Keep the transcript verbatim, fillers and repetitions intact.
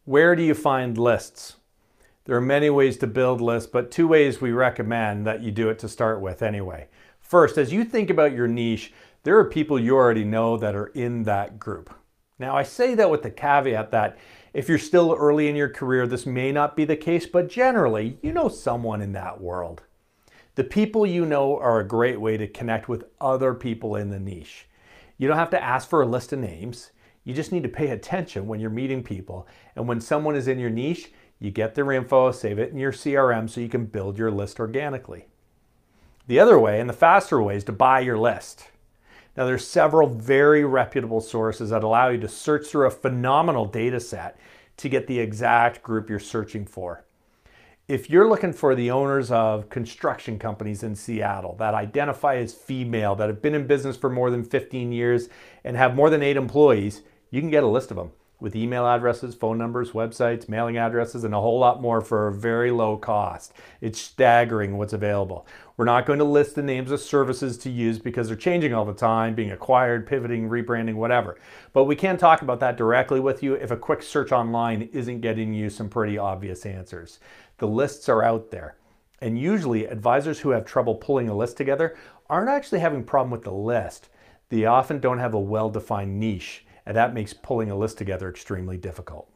Where do you find lists? There are many ways to build lists, but two ways we recommend that you do it to start with anyway. First, as you think about your niche, there are people you already know that are in that group. Now, I say that with the caveat that if you're still early in your career, this may not be the case, but generally, you know someone in that world. The people you know are a great way to connect with other people in the niche. You don't have to ask for a list of names. You just need to pay attention when you're meeting people. And when someone is in your niche, you get their info, save it in your C R M so you can build your list organically. The other way, and the faster way, is to buy your list. Now, there's several very reputable sources that allow you to search through a phenomenal data set to get the exact group you're searching for. If you're looking for the owners of construction companies in Seattle that identify as female, that have been in business for more than fifteen years and have more than eight employees, you can get a list of them with email addresses, phone numbers, websites, mailing addresses, and a whole lot more for a very low cost. It's staggering what's available. We're not going to list the names of services to use because they're changing all the time, being acquired, pivoting, rebranding, whatever. But we can talk about that directly with you if a quick search online isn't getting you some pretty obvious answers. The lists are out there. And usually advisors who have trouble pulling a list together aren't actually having a problem with the list. They often don't have a well-defined niche, and that makes pulling a list together extremely difficult.